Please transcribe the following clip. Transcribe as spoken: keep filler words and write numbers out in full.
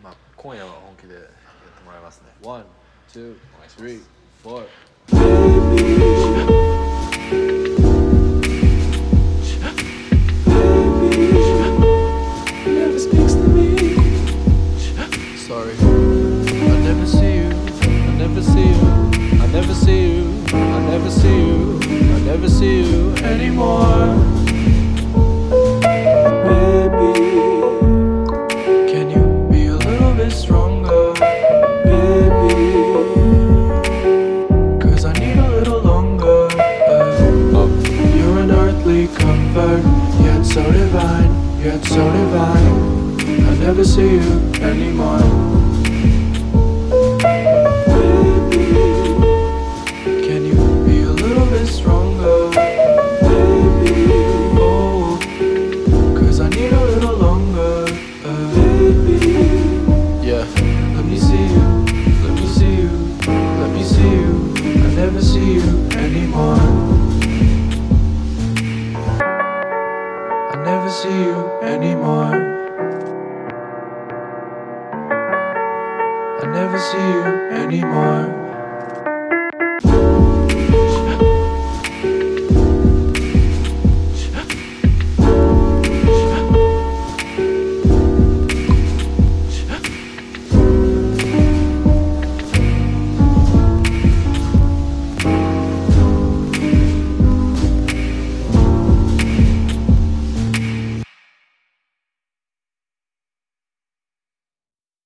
まあ今夜は本気でやってもらいますね。ワン、ツー、スリー、フォー。Sorry, I never see you, I never see you, I never see you, I never see you, I never see you anymore. Baby, can you be a little bit stronger? Baby, cause I need a little longer. uh, oh. You're an earthly comfort, yet so divine, yet so divine. I never see you anymore. Baby, can you be a little bit stronger? Baby, oh, cause I need a little longer. uh, Baby, yeah. Let me see you, let me see you, let me see you. I never see you anymore. I never see you anymore. I never see you anymore.